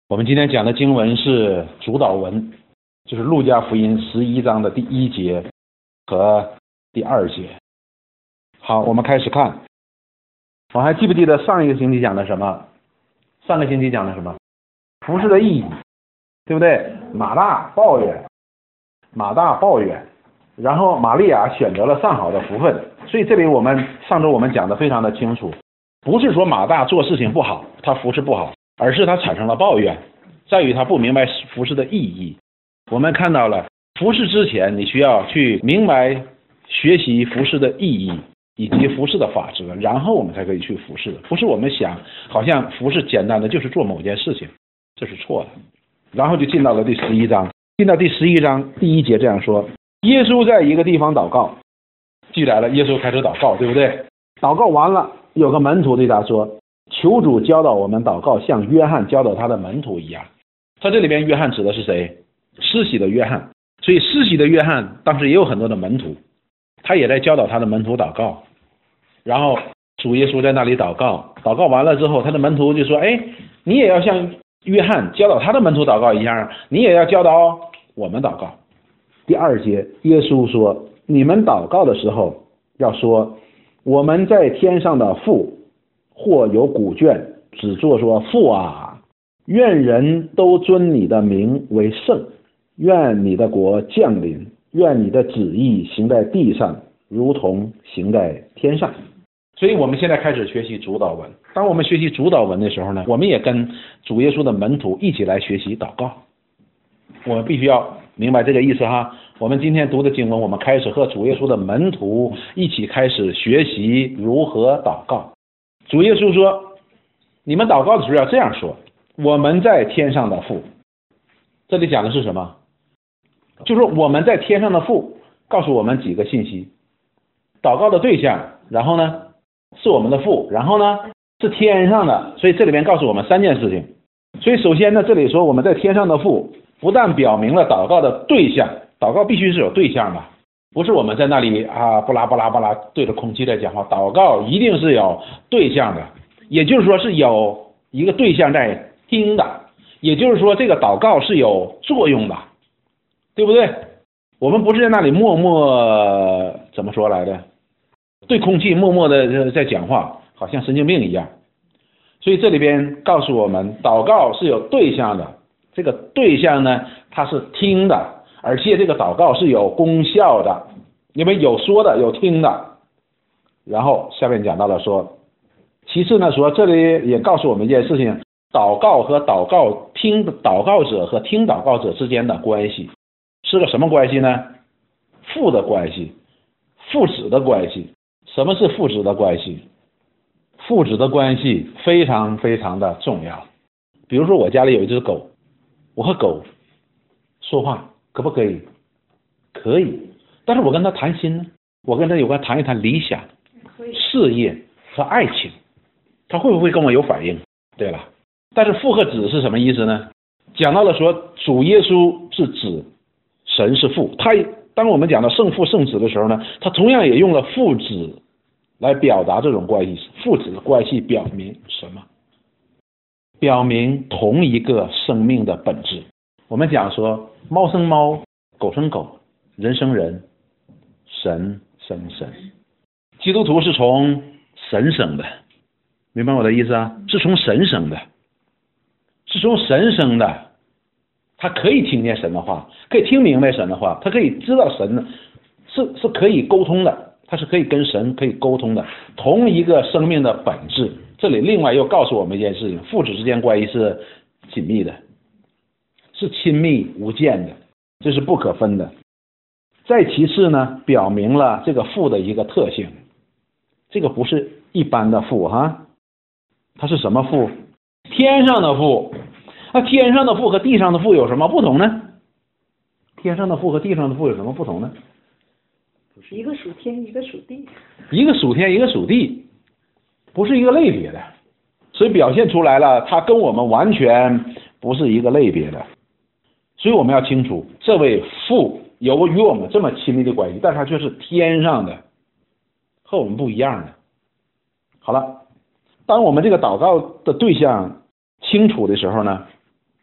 我们今天讲的经文是主导文，就是路加福音11章的第1节和第2节。好，我们开始看。我还记不记得上一个星期讲的什么？上个星期讲的什么？服事的意义，对不对？马大抱怨，然后玛利亚选择了上好的福分。所以这里上周我们讲的非常的清楚，不是说马大做事情不好，他服事不好，而是他产生了抱怨，在于他不明白服事的意义。我们看到了服事之前，你需要去明白学习服事的意义以及服事的法则，然后我们才可以去服事的。不是我们想好像服事简单的就是做某件事情，这是错的。然后就进到了第11章，进到第11章第1节这样说：耶稣在一个地方祷告。记来了，耶稣开始祷告，对不对？祷告完了，有个门徒对他说：求主教导我们祷告，像约翰教导他的门徒一样。他这里边约翰指的是谁？施洗的约翰。所以施洗的约翰当时也有很多的门徒，他也在教导他的门徒祷告。然后主耶稣在那里祷告，祷告完了之后，他的门徒就说：你也要像约翰教导他的门徒祷告一样，你也要教导我们祷告。第2节，耶稣说：你们祷告的时候要说，我们在天上的父，或有古卷只做说：父啊，愿人都尊你的名为圣，愿你的国降临，愿你的旨意行在地上，如同行在天上。所以我们现在开始学习主导文。当我们学习主导文的时候呢，我们也跟主耶稣的门徒一起来学习祷告。我们必须要明白这个意思哈。我们今天读的经文，我们开始和主耶稣的门徒一起开始学习如何祷告。主耶稣说，你们祷告的时候要这样说：我们在天上的父。这里讲的是什么？就是我们在天上的父告诉我们几个信息。祷告的对象，然后呢是我们的父，然后呢是天上的。所以这里面告诉我们3件事情。所以首先呢，这里说我们在天上的父，不但表明了祷告的对象，祷告必须是有对象的，不是我们在那里巴拉巴拉巴拉对着空气在讲话。祷告一定是有对象的，也就是说是有一个对象在听的，也就是说这个祷告是有作用的，对不对？我们不是在那里默默怎么说来的，对空气默默的在讲话，好像神经病一样。所以这里边告诉我们，祷告是有对象的，这个对象呢，它是听的，而且这个祷告是有功效的，因为有说的，有听的。然后下面讲到了说，其次呢说，这里也告诉我们一件事情，祷告和祷告者和听祷告者之间的关系是个什么关系呢？父的关系，父子的关系。什么是父子的关系？父子的关系非常非常的重要。比如说我家里有一只狗，我和狗说话可不可以？可以。但是我跟他谈心呢，我跟他谈一谈理想、事业和爱情，他会不会跟我有反应？对了，但是父和子是什么意思呢？讲到了说主耶稣是子，神是父。当我们讲到圣父圣子的时候呢，他同样也用了父子来表达这种关系。父子的关系表明什么？表明同一个生命的本质。我们讲说猫生猫，狗生狗，人生人，神生神。基督徒是从神生的，明白我的意思啊？是从神生的，是从神生的。他可以听见神的话，可以听明白神的话，他可以知道神是可以沟通的，他是可以跟神可以沟通的，同一个生命的本质。这里另外又告诉我们一件事情，父子之间关系是紧密的，是亲密无间的，这是不可分的。再其次呢，表明了这个父的一个特性，这个不是一般的父哈，它是什么父？天上的父。那天上的父和地上的父有什么不同呢？天上的父和地上的父有什么不同呢？ 一个属天，一个属地。 一个属天，一个属地，不是一个类别的，所以表现出来了，它跟我们完全不是一个类别的。所以我们要清楚，这位父有与我们这么亲密的关系，但是他却是天上的，和我们不一样的。好了，当我们这个祷告的对象清楚的时候呢，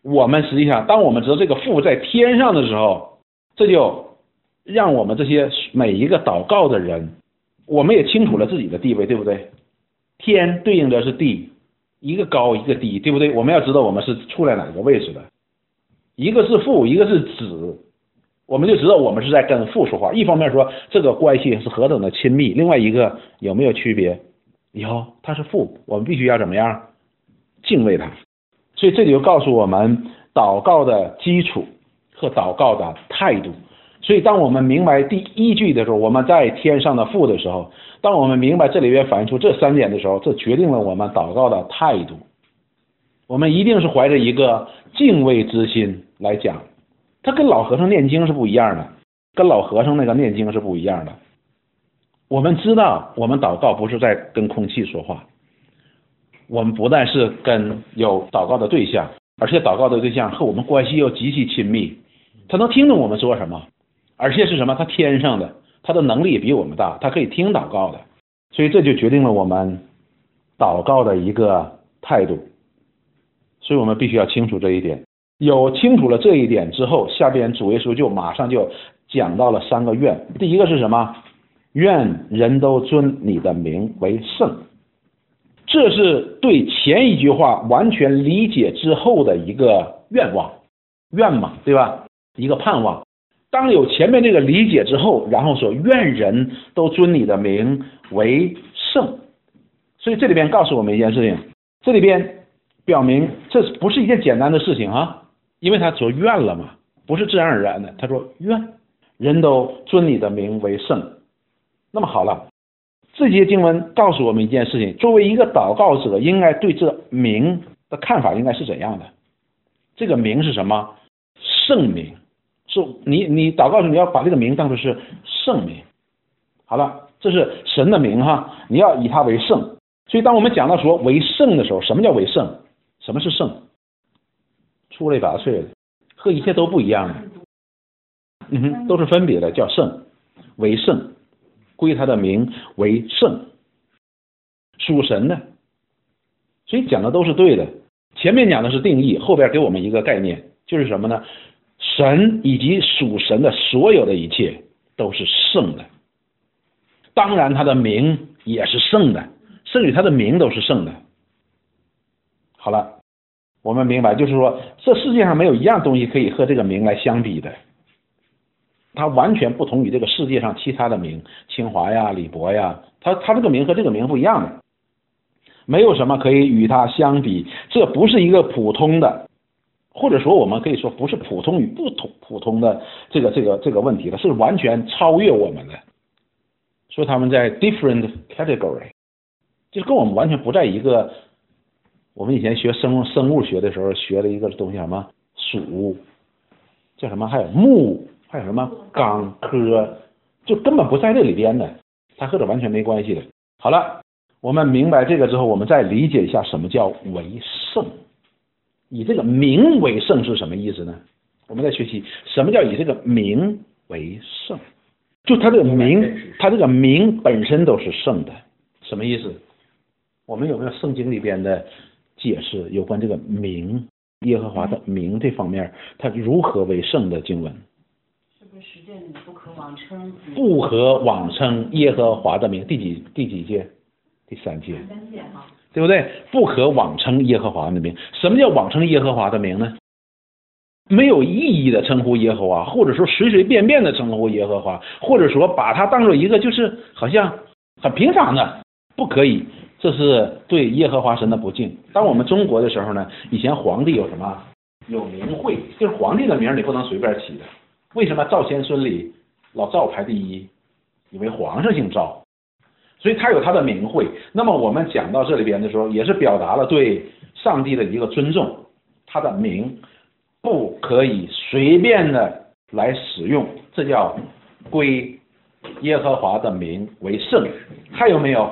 我们实际上当我们知道这个父在天上的时候，这就让我们这些每一个祷告的人，我们也清楚了自己的地位，对不对？天对应的是地，一个高一个低，对不对？我们要知道我们是处在哪个位置的，一个是父，一个是子，我们就知道我们是在跟父说话。一方面说这个关系是何等的亲密，另外一个有没有区别？有，他是父，我们必须要怎么样？敬畏他。所以这里就告诉我们祷告的基础和祷告的态度。所以当我们明白第一句的时候，我们在天上的父的时候，当我们明白这里边反映出这3点的时候，这决定了我们祷告的态度。我们一定是怀着一个敬畏之心来讲，它跟老和尚念经是不一样的，跟老和尚那个念经是不一样的。我们知道我们祷告不是在跟空气说话，我们不但是跟有祷告的对象，而且祷告的对象和我们关系又极其亲密，他能听懂我们说什么，而且是什么？他天上的，他的能力也比我们大，他可以听祷告的。所以这就决定了我们祷告的一个态度。所以我们必须要清楚这一点。有清楚了这一点之后，下边主耶稣就马上就讲到了3个愿。第一个是什么？愿人都尊你的名为圣。这是对前一句话完全理解之后的一个愿望，愿嘛，对吧？一个盼望。当有前面这个理解之后，然后说愿人都尊你的名为圣。所以这里边告诉我们一件事情，这里边表明这不是一件简单的事情啊，因为他说愿了嘛，不是自然而然的。他说愿人都尊你的名为圣。那么好了，这节经文告诉我们一件事情，作为一个祷告者应该对这名的看法应该是怎样的？这个名是什么？圣名。是你祷告时你要把这个名当作是圣名。好了，这是神的名哈，你要以它为圣。所以当我们讲到说为圣的时候，什么叫为圣？什么是圣？出类拔萃的，和一切都不一样的，都是分别的，叫圣，为圣，归他的名为圣，属神的。所以讲的都是对的。前面讲的是定义，后边给我们一个概念，就是什么呢？神以及属神的所有的一切都是圣的，当然他的名也是圣的，甚至他的名都是圣的。好了，我们明白，就是说这世界上没有一样东西可以和这个名来相比的，它完全不同于这个世界上其他的名，清华呀、李博呀，它这个名和这个名不一样的，没有什么可以与它相比。这不是一个普通的，或者说我们可以说不是普通与不普通的这个问题了，是完全超越我们的。说他们在 different category， 就是跟我们完全不在一个。我们以前学生物学的时候学了一个东西，什么属，叫什么，还有木，还有什么钢科，就根本不在这里边的，它和这完全没关系的。好了，我们明白这个之后，我们再理解一下什么叫为圣。以这个名为圣是什么意思呢？我们在学习什么叫以这个名为圣，就它这个名本身都是圣的。什么意思？我们有没有圣经里边的解释有关这个名，耶和华的名这方面，它如何为圣的经文？ 是不是实践里不可妄称？ 不可妄称耶和华的名，第几节？第3节。 3节哈。 对不对？不可妄称耶和华的名。什么叫妄称耶和华的名呢？没有意义的称呼耶和华，或者说随随便便的称呼耶和华，或者说把它当做一个就是好像很平常的，不可以。这是对耶和华神的不敬。当我们中国的时候呢，以前皇帝有什么？有名讳，就是皇帝的名你不能随便起的。为什么赵先孙里老赵排第一？因为皇上姓赵。所以他有他的名讳。那么我们讲到这里边的时候，也是表达了对上帝的一个尊重。他的名不可以随便的来使用，这叫归耶和华的名为圣。还有没有？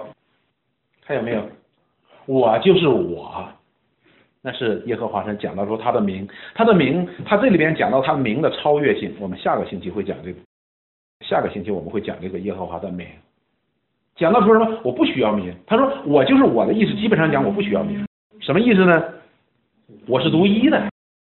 我就是我，那是耶和华神讲到说他的名，他这里边讲到他名的超越性。我们下个星期会讲这个，下个星期我们会讲这个耶和华的名。讲到说什么？我不需要名。他说我就是我的意思，基本上讲我不需要名。什么意思呢？我是独一的，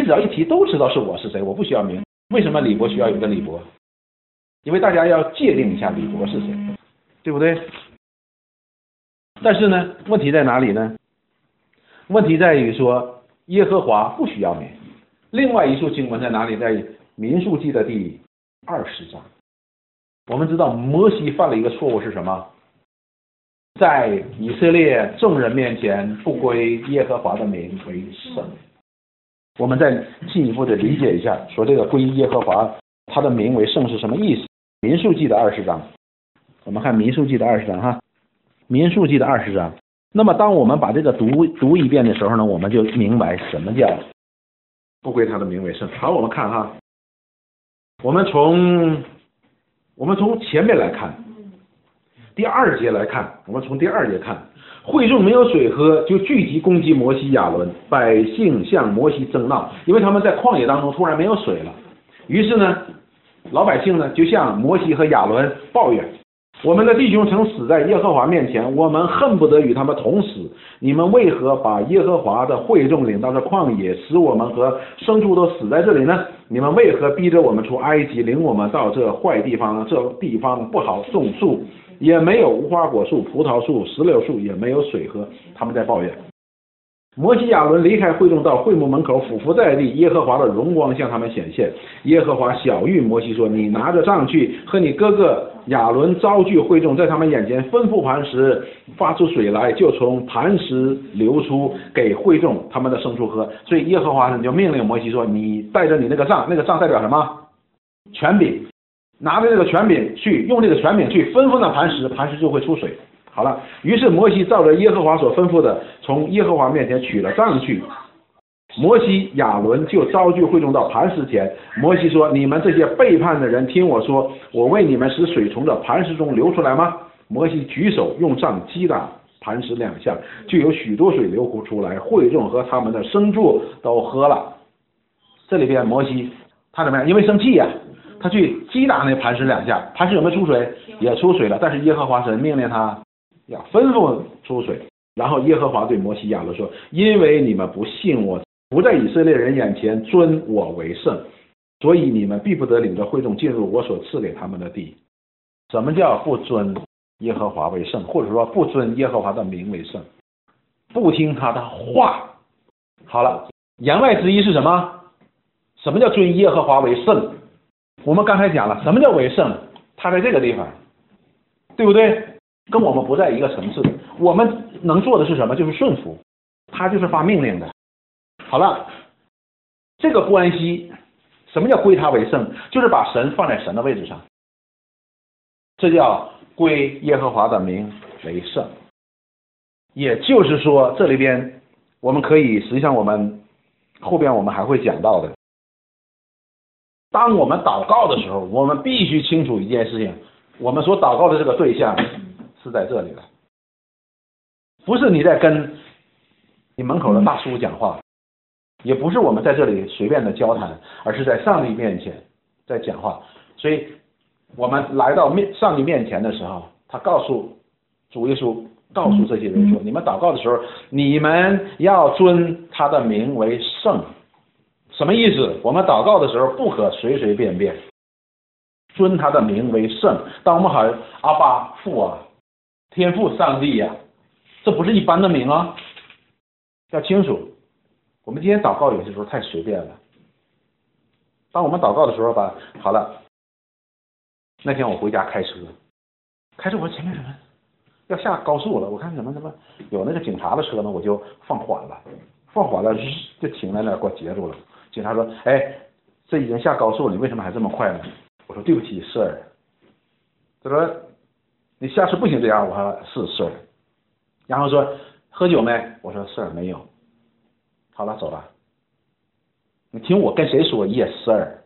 只要一提都知道是我是谁，我不需要明。为什么李博需要有个李博？因为大家要界定一下李博是谁，对不对？但是呢，问题在哪里呢？问题在于说耶和华不需要名。另外一处经文在哪里？在民数记的第20章。我们知道摩西犯了一个错误是什么？在以色列众人面前不归耶和华的名为圣。我们再进一步的理解一下，说这个归耶和华他的名为圣是什么意思？民数记的20章，我们看民数记的20章哈，民数记的20章。那么当我们把这个读一遍的时候呢，我们就明白什么叫不归他的名为圣。好，我们看哈，我们从前面来看，第2节来看，我们从第2节看，会众没有水喝，就聚集攻击摩西亚伦，百姓向摩西争闹，因为他们在旷野当中突然没有水了。于是呢，老百姓呢就向摩西和亚伦抱怨：我们的弟兄曾死在耶和华面前，我们恨不得与他们同死。你们为何把耶和华的会众领到这旷野，使我们和牲畜都死在这里呢？你们为何逼着我们出埃及，领我们到这坏地方？这地方不好种树，也没有无花果树、葡萄树、石榴树，也没有水喝。他们在抱怨。摩西亚伦离开会众，到会幕门口俯伏在地，耶和华的荣光向他们显现。耶和华晓谕摩西说：你拿着杖去，和你哥哥亚伦招聚会众，在他们眼前吩咐磐石发出水来，就从磐石流出，给会众他们的牲畜喝。所以耶和华呢就命令摩西说：你带着你那个杖，那个杖代表什么？权柄，拿着这个权柄去，用这个权柄去吩咐那磐石，磐石就会出水。好了，于是摩西照着耶和华所吩咐的，从耶和华面前取了杖去。摩西、亚伦就招聚会众到磐石前。摩西说：你们这些背叛的人，听我说，我为你们使水从这磐石中流出来吗？摩西举手用杖击打磐石2下，就有许多水流出来，会众和他们的牲畜都喝了。这里边摩西他怎么样？因为生气呀，他去击打那磐石2下，磐石有没有出水？也出水了。但是耶和华神命令他要吩咐出水。然后耶和华对摩西亚伦说：因为你们不信我，不在以色列人眼前尊我为圣，所以你们必不得领着会众进入我所赐给他们的地。什么叫不尊耶和华为圣？或者说不尊耶和华的名为圣，不听他的话。好了，言外之意是什么？什么叫尊耶和华为圣？我们刚才讲了，什么叫为圣？他在这个地方，对不对？跟我们不在一个层次。我们能做的是什么？就是顺服，他就是发命令的。好了，这个关系，什么叫归他为圣？就是把神放在神的位置上，这叫归耶和华的名为圣。也就是说，这里边我们可以，实际上我们后边我们还会讲到的。当我们祷告的时候，我们必须清楚一件事情，我们所祷告的这个对象是在这里的，不是你在跟你门口的大叔讲话，也不是我们在这里随便的交谈，而是在上帝面前在讲话。所以我们来到上帝面前的时候，他告诉主耶稣，告诉这些人说，你们祷告的时候，你们要尊他的名为圣。什么意思？我们祷告的时候不可随随便便，尊他的名为圣。当我们喊阿爸父啊，天父上帝呀，这不是一般的名啊，要清楚。我们今天祷告有些时候太随便了。当我们祷告的时候吧，好了，那天我回家开车，我前面什么要下高速了，我看怎么有那个警察的车呢，我就放缓了就停在那儿给我截住了。警察说：哎，这已经下高速了，你为什么还这么快呢？我说对不起 Sir。 他说你下次不行这样。我说是 Sir。 然后说喝酒没？我说 Sir 没有。好了，走了。你听我跟谁说 Yes Sir？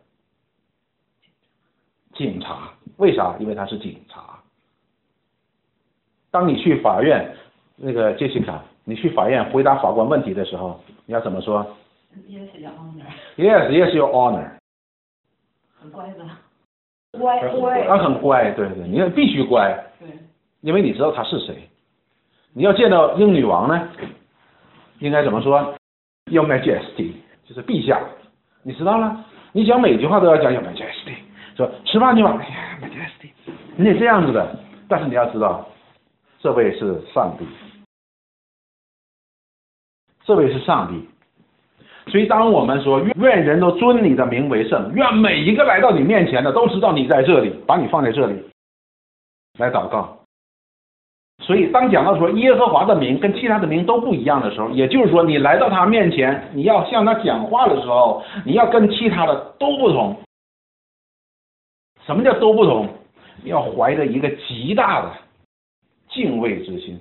警察。为啥？因为他是警察。当你去法院，那个 Jessica， 你去法院回答法官问题的时候，你要怎么说？ Yes, your honor. Yes, your honor。 很乖的，乖。 很乖，对，你必须乖。 对。 因为你知道他是谁。你要见到英女王呢，应该怎么说？ Your Majesty， 就是陛下。 你知道了？你讲每句话都要讲有 majesty， 说吃饭去吧，哎呀 majesty， 你得这样子的。但是你要知道，这位是上帝，这位是上帝。所以当我们说愿人都尊你的名为圣，愿每一个来到你面前的都知道你在这里，把你放在这里来祷告。所以当讲到说耶和华的名跟其他的名都不一样的时候，也就是说你来到他面前，你要向他讲话的时候，你要跟其他的都不同。什么叫都不同？你要怀着一个极大的敬畏之心。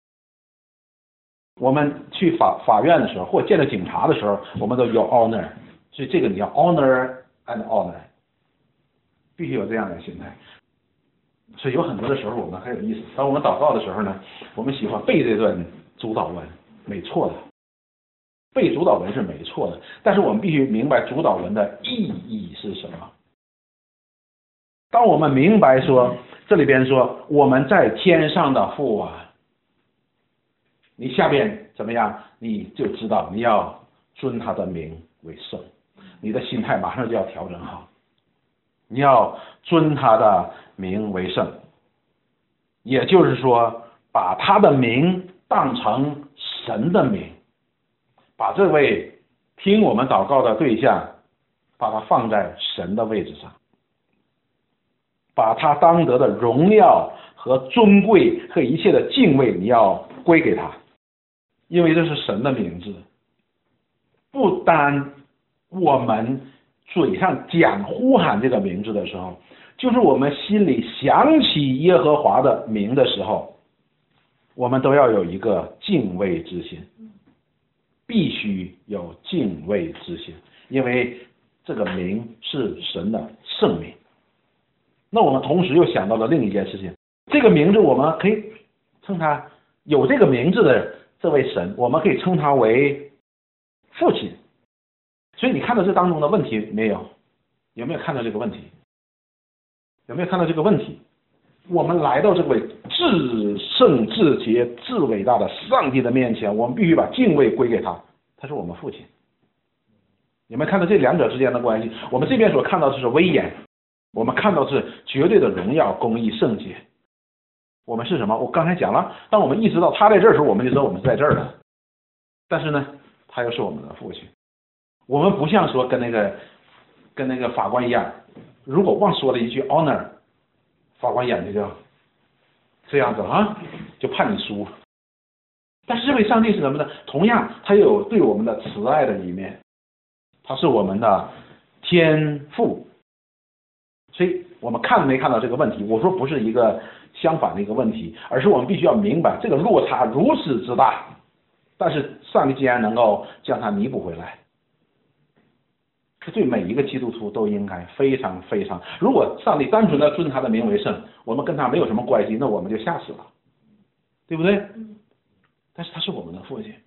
我们去法院的时候，或见到警察的时候，我们都有 honor， 所以这个你要 honor and honor， 必须有这样的心态。所以有很多的时候我们很有意思，当我们祷告的时候呢，我们喜欢背这段主祷文，没错的，背主祷文是没错的，但是我们必须明白主祷文的意义是什么。当我们明白说，这里边说我们在天上的父啊，你下边怎么样，你就知道你要尊他的名为圣，你的心态马上就要调整好，你要尊他的名为圣，也就是说把他的名当成神的名，把这位听我们祷告的对象把他放在神的位置上，把他当得的荣耀和尊贵和一切的敬畏你要归给他，因为这是神的名字。不单我们嘴上讲呼喊这个名字的时候，就是我们心里想起耶和华的名的时候，我们都要有一个敬畏之心，必须有敬畏之心，因为这个名是神的圣名。那我们同时又想到了另一件事情，这个名字我们可以称他，有这个名字的这位神，我们可以称他为父亲。所以你看到这当中的问题没有？有没有看到这个问题？有没有看到这个问题？我们来到这位至圣至洁至伟大的上帝的面前，我们必须把敬畏归给他，他是我们父亲。有没有看到这两者之间的关系？我们这边所看到的是威严，我们看到是绝对的荣耀、公义、圣洁。我们是什么？我刚才讲了，当我们意识到他在这儿的时候，我们就知道我们是在这儿的。但是呢，他又是我们的父亲。我们不像说跟那个法官一样，如果忘说了一句 honor， 法官眼睛就这样子啊，就判你输。但是这位上帝是什么呢？同样，他有对我们的慈爱的一面，他是我们的天父。所以我们看没看到这个问题？我说不是一个相反的一个问题，而是我们必须要明白这个落差如此之大，但是上帝既然能够将它弥补回来，这对每一个基督徒都应该非常非常。如果上帝单纯的尊他的名为圣，我们跟他没有什么关系，那我们就吓死了，对不对？但是他是我们的父亲，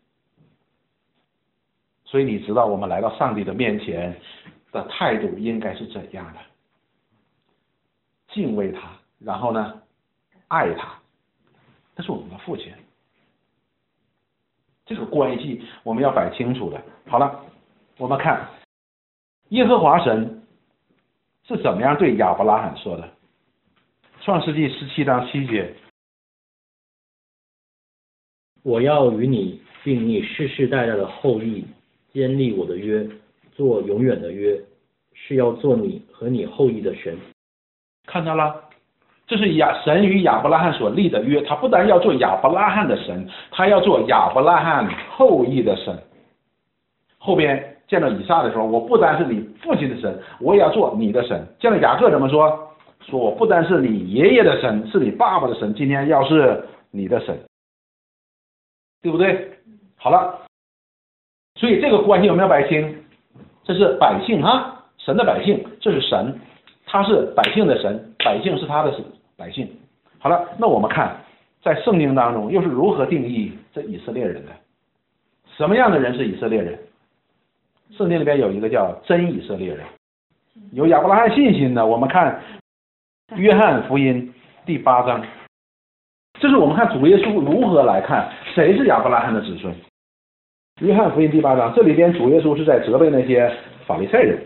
所以你知道我们来到上帝的面前的态度应该是怎样的？敬畏他，然后呢，爱他，这是我们的父亲。这个关系我们要摆清楚的。好了，我们看耶和华神是怎么样对亚伯拉罕说的。创世纪17章7节， 我要与你并你世世代代的后裔坚立我的约，做永远的约，是要做你和你后裔的神。 看到了，这是神与亚伯拉罕所立的约，他不但要做亚伯拉罕的神，他要做亚伯拉罕后裔的神。后边见到以撒的时候，我不单是你父亲的神，我也要做你的神。见到雅各怎么说？说我不单是你爷爷的神，是你爸爸的神，今天要是你的神，对不对？好了，所以这个关系有没有摆清？这是百姓哈，神的百姓，这是神，他是百姓的神，百姓是他的百姓。好了，那我们看在圣经当中又是如何定义这以色列人的？什么样的人是以色列人？圣经里边有一个叫真以色列人，有亚伯拉罕信心的。我们看约翰福音第8章，这是我们看主耶稣如何来看谁是亚伯拉罕的子孙。约翰福音第8章，这里边主耶稣是在责备那些法利赛人。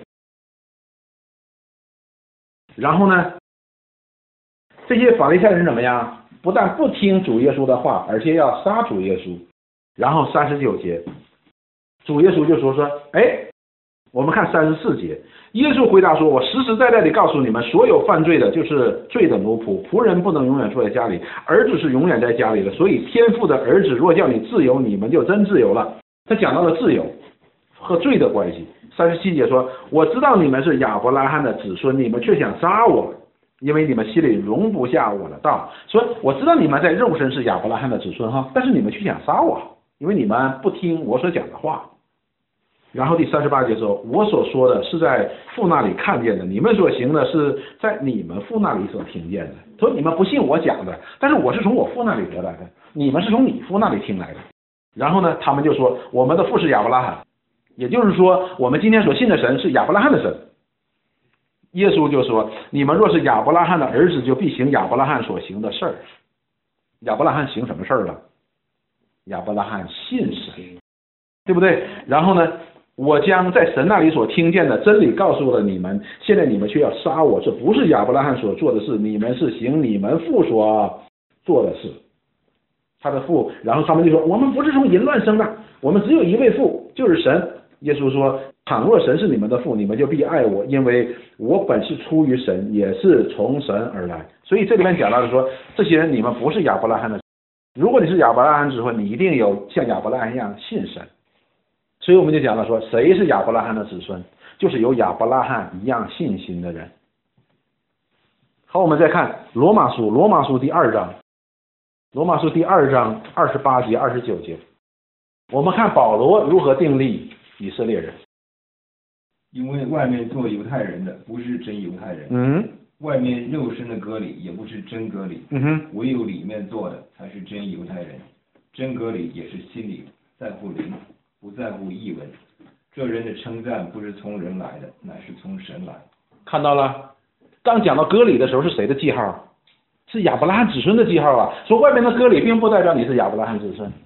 然后呢，这些法利赛人怎么样？不但不听主耶稣的话，而且要杀主耶稣。然后39节，主耶稣就说，我们看34节，耶稣回答说，我实实在在地告诉你们，所有犯罪的就是罪的奴仆，仆人不能永远坐在家里，儿子是永远在家里的，所以天父的儿子若叫你自由，你们就真自由了。他讲到了自由和罪的关系。37节说，我知道你们是亚伯拉罕的子孙，你们却想杀我，因为你们心里容不下我的道。所以我知道你们在肉身是亚伯拉罕的子孙哈，但是你们却想杀我，因为你们不听我所讲的话。然后第38节说，我所说的是在父那里看见的，你们所行的是在你们父那里所听见的。所以你们不信我讲的，但是我是从我父那里得来的，你们是从你父那里听来的。然后呢，他们就说，我们的父是亚伯拉罕，也就是说我们今天所信的神是亚伯拉罕的神。耶稣就说，你们若是亚伯拉罕的儿子，就必行亚伯拉罕所行的事儿。亚伯拉罕行什么事儿了？亚伯拉罕信神，对不对？然后呢，我将在神那里所听见的真理告诉了你们，现在你们却要杀我，这不是亚伯拉罕所做的事，你们是行你们父所做的事。他的父，然后他们就说，我们不是从淫乱生的，我们只有一位父，就是神。耶稣说，倘若神是你们的父，你们就必爱我，因为我本是出于神，也是从神而来。所以这里面讲到的说，这些人你们不是亚伯拉罕的，如果你是亚伯拉罕子孙，你一定有像亚伯拉罕一样信神。所以我们就讲了说，谁是亚伯拉罕的子孙？就是有亚伯拉罕一样信心的人。好，我们再看罗马书第2章，罗马书第2章28节29节，我们看保罗如何定立以色列人。 因为外面做犹太人的不是真犹太人，外面肉身的割礼也不是真割礼，唯有里面做的才是真犹太人。真割礼也是心里在乎灵，不在乎译文。这人的称赞不是从人来的，乃是从神来。 看到了，刚讲到割礼的时候是谁的记号？是亚伯拉罕子孙的记号啊。说外面的割礼并不代表你是亚伯拉罕子孙，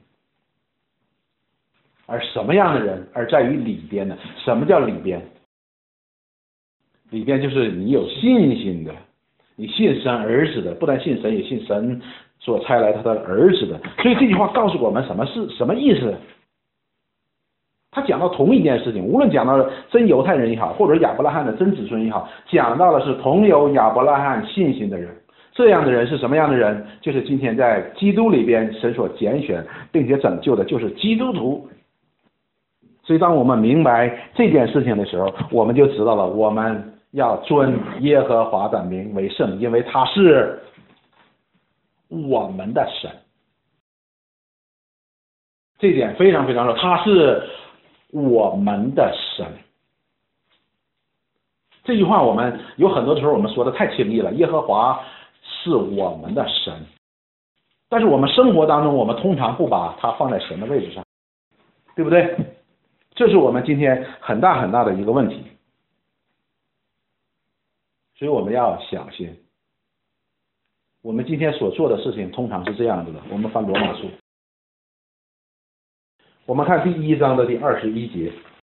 而什么样的人，而在于里边呢？什么叫里边？里边就是你有信心的，你信神儿子的，不但信神，也信神所差来他的儿子的。所以这句话告诉我们什么意思？他讲到同一件事情，无论讲到真犹太人也好，或者亚伯拉罕的真子孙也好，讲到的是同有亚伯拉罕信心的人。这样的人是什么样的人？就是今天在基督里边神所拣选并且拯救的，就是基督徒。所以当我们明白这件事情的时候，我们就知道了，我们要尊耶和华的名为圣，因为他是我们的神。这一点非常非常重要，他是我们的神。这句话我们有很多时候我们说的太轻易了，耶和华是我们的神，但是我们生活当中我们通常不把它放在神的位置上，对不对？这是我们今天很大很大的一个问题。所以我们要小心，我们今天所做的事情通常是这样子的。我们翻罗马书，我们看第1章的第21节。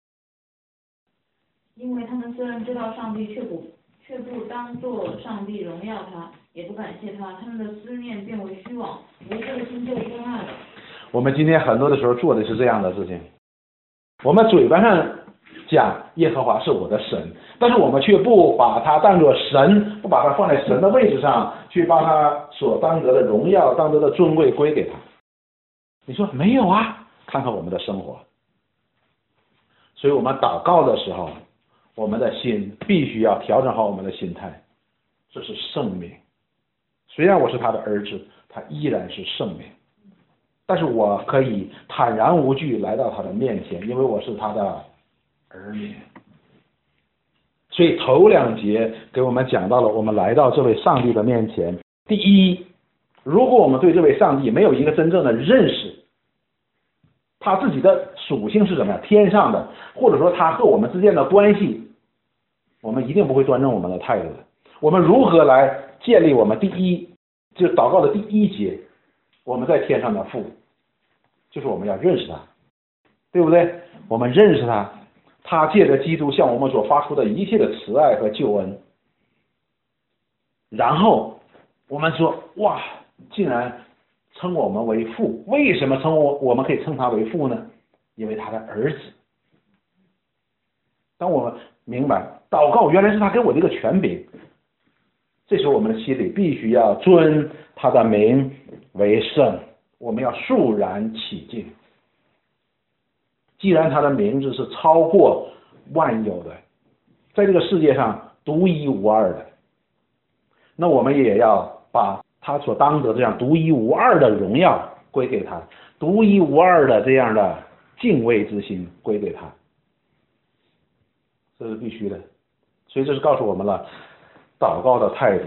因为他们虽然知道上帝，却不当作上帝荣耀他，也不感谢他，他们的思念变为虚妄，无故心就昏暗了。我们今天很多的时候做的是这样的事情，我们嘴巴上讲耶和华是我的神，但是我们却不把它当作神，不把它放在神的位置上，去把他所当得的荣耀、当得的尊贵归给他。你说没有啊？看看我们的生活。所以我们祷告的时候，我们的心必须要调整好我们的心态，这是圣命。虽然我是他的儿子，他依然是圣命，但是我可以坦然无惧来到他的面前，因为我是他的儿女。所以头2节给我们讲到了，我们来到这位上帝的面前。第一，如果我们对这位上帝没有一个真正的认识，他自己的属性是什么呀？天上的，或者说他和我们之间的关系，我们一定不会端正我们的态度的。我们如何来建立我们第一，就是祷告的第1节，我们在天上的父，就是我们要认识他，对不对？我们认识他， 他借着基督向我们所发出的一切的慈爱和救恩。然后我们说，哇，竟然称我们为父，为什么我们可以称他为父呢？因为他的儿子。当我们明白祷告原来是他给我的一个权柄，这时候我们的心里必须要尊他的名为圣，我们要肃然起敬。既然他的名字是超过万有的，在这个世界上独一无二的，那我们也要把他所当得这样独一无二的荣耀归给他，独一无二的这样的敬畏之心归给他，这是必须的。所以这是告诉我们了祷告的态度。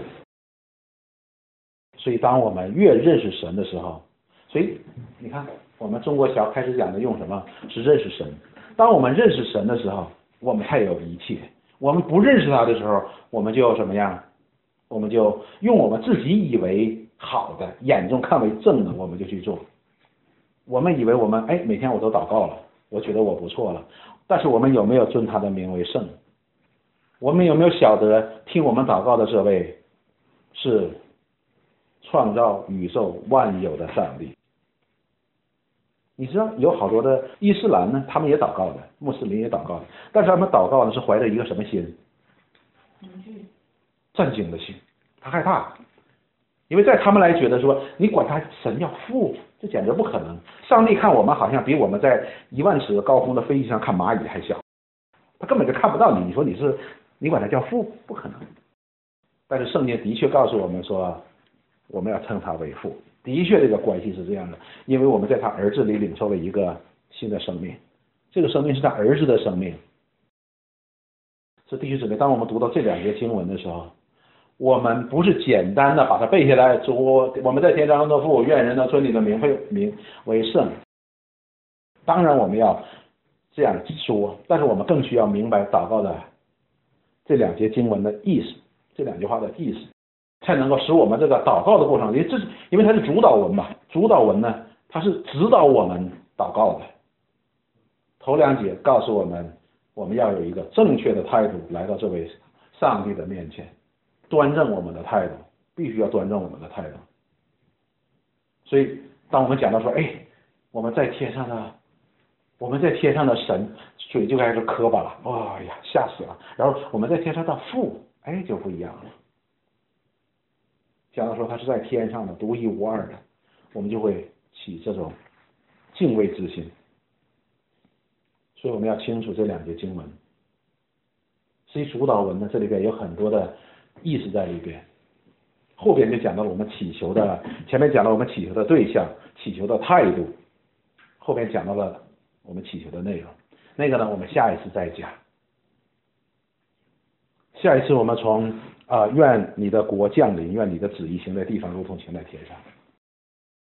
所以当我们越认识神的时候，所以你看我们中国小开始讲的用什么？是认识神。当我们认识神的时候，我们才有一切。我们不认识他的时候，我们就怎么样？我们就用我们自己以为好的、眼中看为正的，我们就去做。我们以为我们每天我都祷告了，我觉得我不错了，但是我们有没有尊他的名为圣？我们有没有晓得听我们祷告的这位是创造宇宙万有的上帝？你知道有好多的伊斯兰呢，他们也祷告的，穆斯林也祷告的，但是他们祷告呢是怀着一个什么心？战惊的心，他害怕，因为在他们来觉得说，你管他神叫父，这简直不可能。上帝看我们好像比我们在1万尺高空的飞机上看蚂蚁还小，他根本就看不到你。你说你管他叫父，不可能。但是圣经的确告诉我们说，我们要称他为父。的确，这个关系是这样的，因为我们在他儿子里领受了一个新的生命，这个生命是他儿子的生命。这弟兄姊妹，当我们读到这2节经文的时候，我们不是简单的把它背下来，主我们在天上的父，愿人能尊你的名为圣。当然我们要这样说，但是我们更需要明白祷告的这2节经文的意思，这2句话的意思，才能够使我们这个祷告的过程，因为它是主导文嘛，主导文呢，它是指导我们祷告的。头2节告诉我们，我们要有一个正确的态度来到这位上帝的面前，端正我们的态度，必须要端正我们的态度。所以当我们讲到说，我们在天上的神，嘴就开始磕巴了，哎呀，吓死了。然后我们在天上的父，就不一样了。讲到说他是在天上的独一无二的，我们就会起这种敬畏之心。所以我们要清楚这2节经文。所以主导文呢，这里边有很多的意思在里边。后边就讲到了我们祈求的，前面讲了我们祈求的对象、祈求的态度，后边讲到了我们祈求的内容。那个呢，我们下一次再讲。下一次我们从愿你的国降临，愿你的旨意行在地上，如同行在天上。